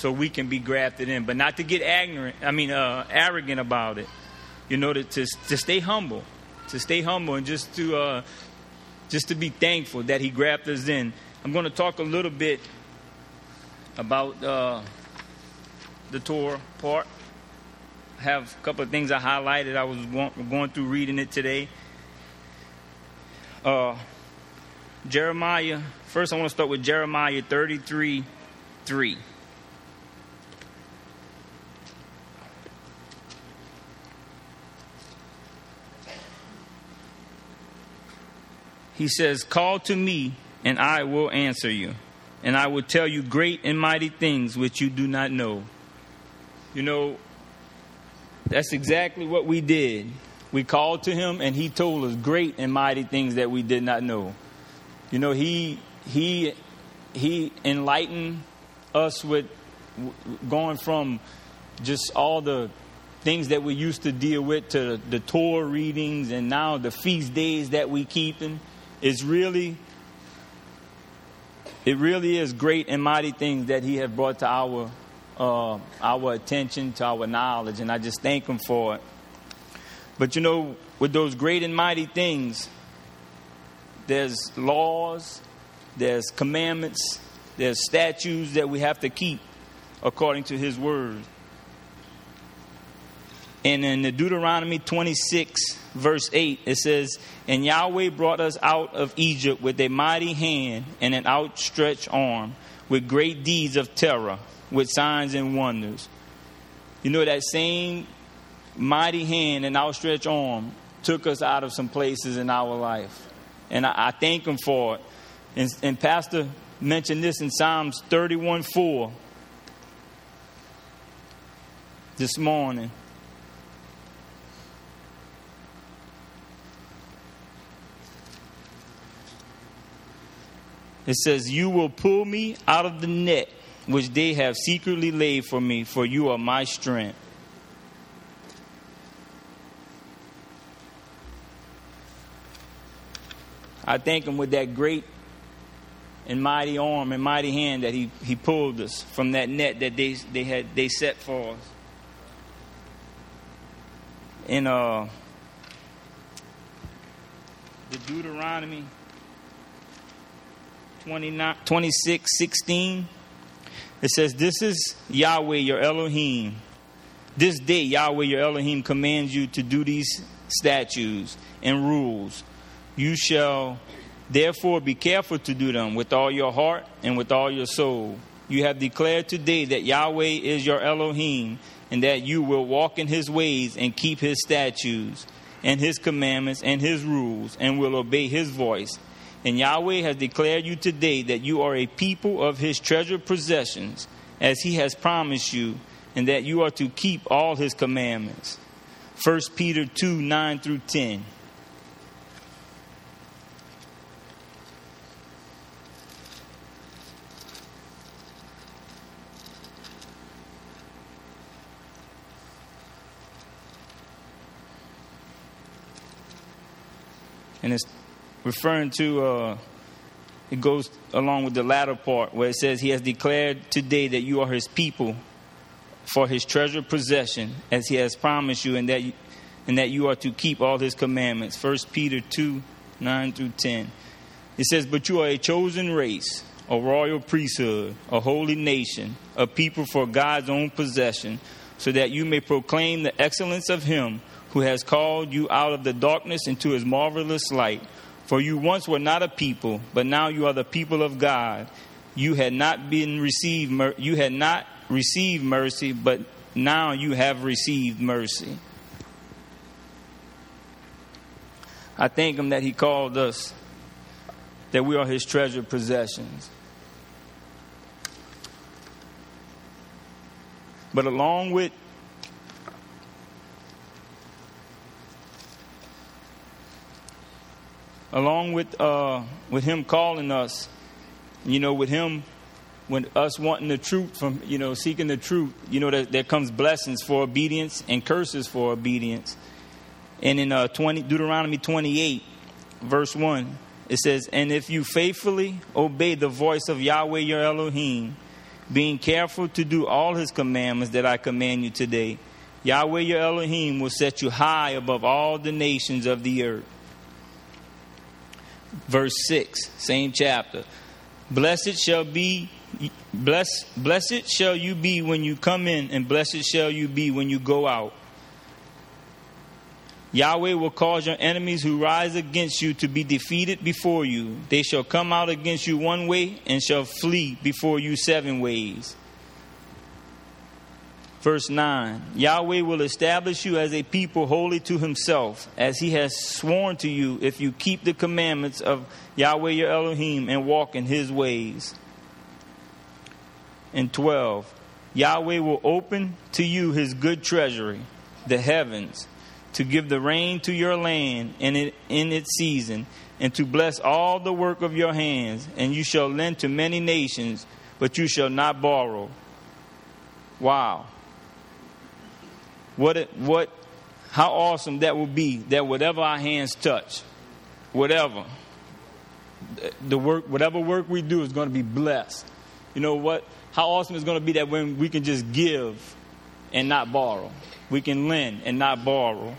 so we can be grafted in. But not to get arrogant about it. You know, to stay humble. To stay humble and just to be thankful that he grafted us in. I'm going to talk a little bit about the Torah part. I have a couple of things I highlighted. I was going through reading it today. Jeremiah. First, I want to start with Jeremiah 33:3. He says, "Call to me, and I will answer you, and I will tell you great and mighty things which you do not know." You know, that's exactly what we did. We called to him, and he told us great and mighty things that we did not know. You know, he enlightened us with going from just all the things that we used to deal with to the Torah readings, and now the feast days that we keeping. It really is great and mighty things that he has brought to our attention, to our knowledge, and I just thank him for it. But you know, with those great and mighty things, there's laws, there's commandments, there's statutes that we have to keep according to his word. And in the Deuteronomy 26, verse 8, it says, "And Yahweh brought us out of Egypt with a mighty hand and an outstretched arm, with great deeds of terror, with signs and wonders." You know, that same mighty hand and outstretched arm took us out of some places in our life. And I thank him for it. And Pastor mentioned this in Psalms 31:4 this morning. It says, "You will pull me out of the net which they have secretly laid for me, for you are my strength." I thank him with that great and mighty arm and mighty hand that he pulled us from that net that they set for us. In the Deuteronomy 26:16, it says, "This is Yahweh your Elohim. This day Yahweh your Elohim commands you to do these statutes and rules. You shall therefore be careful to do them with all your heart and with all your soul. You have declared today that Yahweh is your Elohim, and that you will walk in his ways and keep his statutes and his commandments and his rules, and will obey his voice. And Yahweh has declared you today that you are a people of his treasured possessions, as he has promised you, and that you are to keep all his commandments." 1 Peter 2:9-10. And it's referring to, it goes along with the latter part where it says, "He has declared today that you are his people for his treasured possession, as he has promised you, and that you are to keep all his commandments." 1 Peter 2:9-10. It says, "But you are a chosen race, a royal priesthood, a holy nation, a people for God's own possession, so that you may proclaim the excellence of him who has called you out of the darkness into his marvelous light. For you once were not a people, but now you are the people of God. You had not received mercy, but now you have received mercy." I thank him that he called us, that we are his treasured possessions. But along with him calling us, you know, with us wanting the truth from, you know, seeking the truth, you know, there comes blessings for obedience and curses for obedience. And in Deuteronomy 28, verse 1, it says, "And if you faithfully obey the voice of Yahweh your Elohim, being careful to do all his commandments that I command you today, Yahweh your Elohim will set you high above all the nations of the earth. Verse 6, same chapter. Blessed shall you be when you come in, and blessed shall you be when you go out. Yahweh will cause your enemies who rise against you to be defeated before you. They shall come out against you one way and shall flee before you 7 ways. Verse 9, Yahweh will establish you as a people holy to himself, as he has sworn to you, if you keep the commandments of Yahweh your Elohim and walk in his ways. And 12, Yahweh will open to you his good treasury, the heavens, to give the rain to your land in its season, and to bless all the work of your hands. And you shall lend to many nations, but you shall not borrow. Wow. How awesome that will be, that whatever our hands touch, whatever work we do is going to be blessed. You know what? How awesome it's going to be that when we can just give and not borrow. We can lend and not borrow.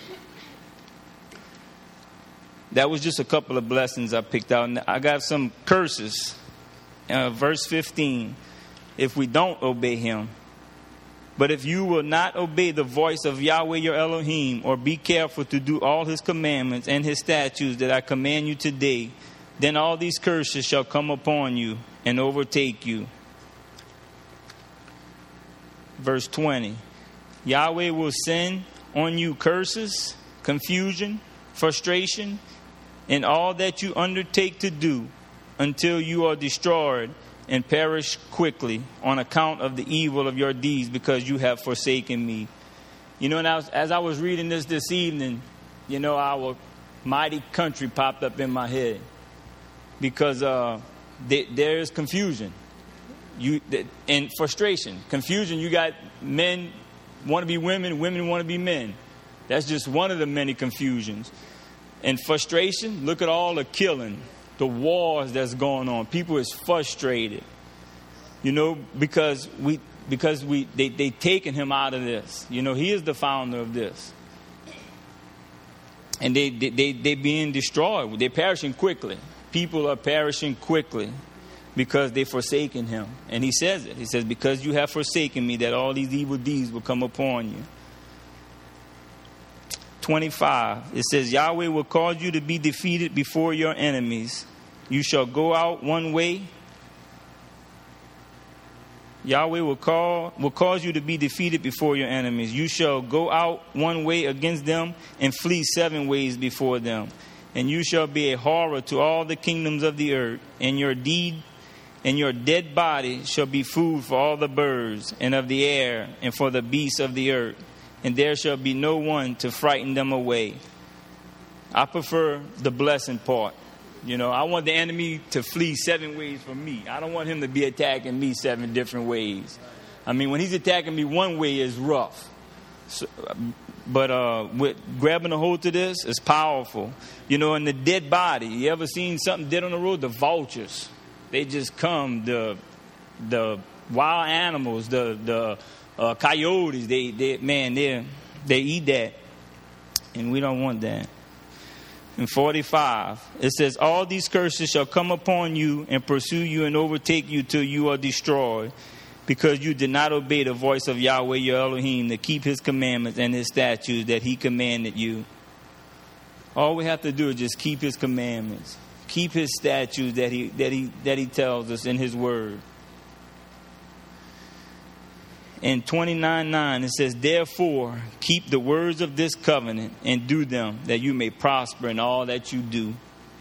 That was just a couple of blessings I picked out. And I got some curses. Verse 15. If we don't obey him. But if you will not obey the voice of Yahweh your Elohim, or be careful to do all his commandments and his statutes that I command you today, then all these curses shall come upon you and overtake you. Verse 20. Yahweh will send on you curses, confusion, frustration, and all that you undertake to do, until you are destroyed and perish quickly on account of the evil of your deeds, because you have forsaken me. You know, and as I was reading this evening, you know, our mighty country popped up in my head, because there is confusion and frustration. Confusion, you got men want to be women, women want to be men. That's just one of the many confusions. And frustration, look at all the killing, the wars that's going on. People is frustrated, you know, because they taken him out of this. You know, he is the founder of this, and they being destroyed. They're perishing quickly. People are perishing quickly because they forsaken him. And he says it. He says, because you have forsaken me, that all these evil deeds will come upon you. 25, it says, Yahweh will cause you to be defeated before your enemies. You shall go out one way. Yahweh will cause you to be defeated before your enemies. You shall go out one way against them and flee 7 ways before them. And you shall be a horror to all the kingdoms of the earth. And your dead body shall be food for all the birds and of the air and for the beasts of the earth. And there shall be no one to frighten them away. I prefer the blessing part. You know, I want the enemy to flee 7 ways from me. I don't want him to be attacking me 7 different ways. I mean, when he's attacking me one way is rough. So, but with grabbing a hold to this is powerful. You know, in the dead body, you ever seen something dead on the road? The vultures. They just come. The wild animals, the coyotes, they eat that, and we don't want that. In 45, it says, all these curses shall come upon you and pursue you and overtake you till you are destroyed, because you did not obey the voice of Yahweh your Elohim to keep his commandments and his statutes that he commanded you. All we have to do is just keep his commandments, keep his statutes that he tells us in his word. In 29:9, it says, therefore, keep the words of this covenant and do them, that you may prosper in all that you do.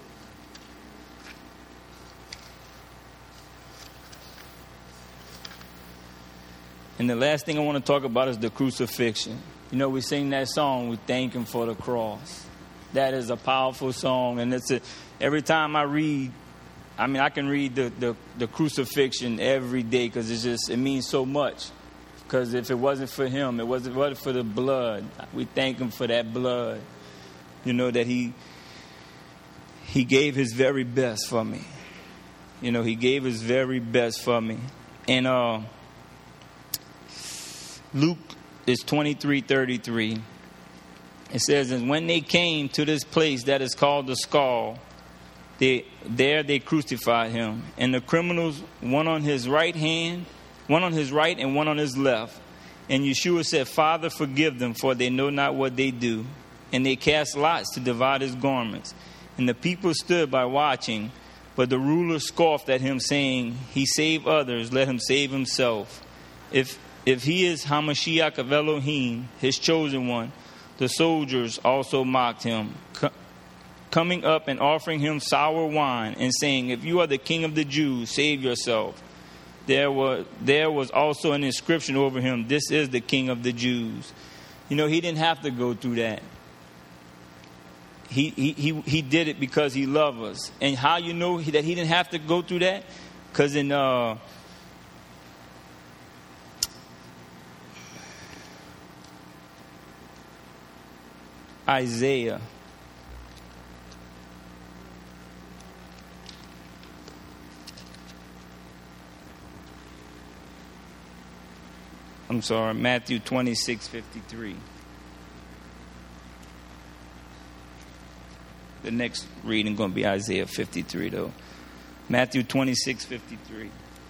And the last thing I want to talk about is the crucifixion. You know, we sing that song, we thank him for the cross. That is a powerful song. And every time I read, I can read the crucifixion every day, because it means so much. Because if it wasn't for him, it wasn't for the blood. We thank him for that blood. You know, that he gave his very best for me. You know, he gave his very best for me. And Luke is 23:33. It says, and when they came to this place that is called the Skull, they crucified him, and the criminals, one on his right and one on his left. And Yeshua said, Father, forgive them, for they know not what they do. And they cast lots to divide his garments. And the people stood by watching, but the ruler scoffed at him, saying, He saved others, let him save himself. If he is Hamashiach of Elohim, his chosen one, the soldiers also mocked him, coming up and offering him sour wine, and saying, If you are the king of the Jews, save yourself. There was also an inscription over him, This is the King of the Jews. You know, he didn't have to go through that. He did it because he loved us. And how you know that he didn't have to go through that? Because in Isaiah, Matthew 26:53. The next reading going to be Isaiah 53, though. Matthew 26:53.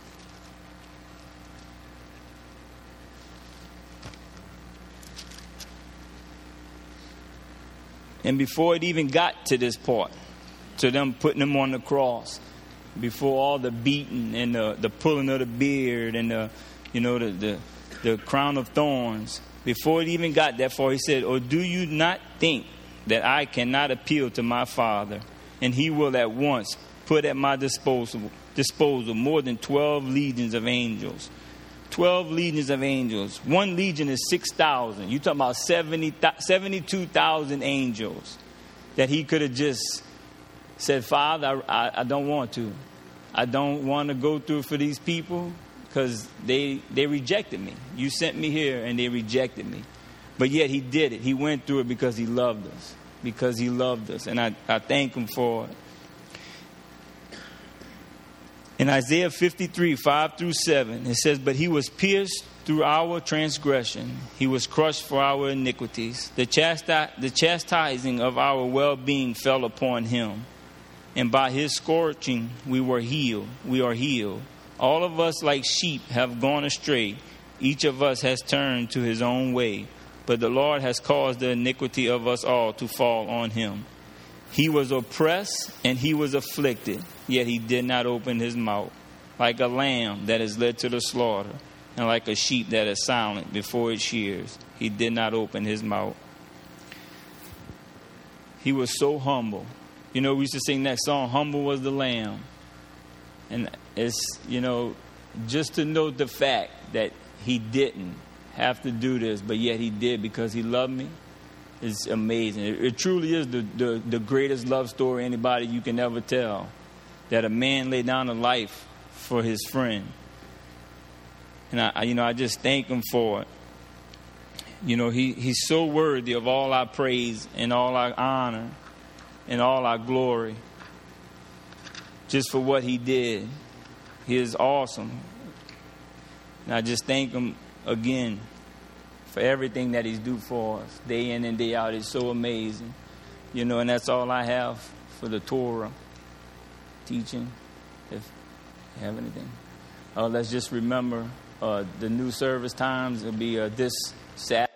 And before it even got to this part, to them putting him on the cross, before all the beating and the pulling of the beard and the crown of thorns, before it even got that far, he said, Or do you not think that I cannot appeal to my Father, and he will at once put at my disposal more than 12 legions of angels? 12 legions of angels. One legion is 6,000. You're talking about 72,000 angels that he could have just said, Father, I don't want to. I don't want to go through for these people because they rejected me. You sent me here and they rejected me. But yet he did it. He went through it because he loved us. Because he loved us. And I thank him for it. In Isaiah 53, 5-7, it says, But he was pierced through our transgression. He was crushed for our iniquities. The chastising of our well-being fell upon him. And by his scorching we are healed. All of us like sheep have gone astray. Each of us has turned to his own way. But the Lord has caused the iniquity of us all to fall on him. He was oppressed and he was afflicted, yet he did not open his mouth. Like a lamb that is led to the slaughter, and like a sheep that is silent before its shears, he did not open his mouth. He was so humble. You know, we used to sing that song, Humble Was the Lamb. And it's, just to note the fact that he didn't have to do this, but yet he did because he loved me. It's amazing. It truly is the greatest love story anybody you can ever tell. That a man laid down a life for his friend. And I just thank him for it. He's so worthy of all our praise and all our honor and all our glory. Just for what he did. He is awesome. And I just thank him again for everything that he's do for us, day in and day out. It's so amazing. And that's all I have for the Torah teaching. If you have anything. Let's just remember the new service times. It'll be this Saturday.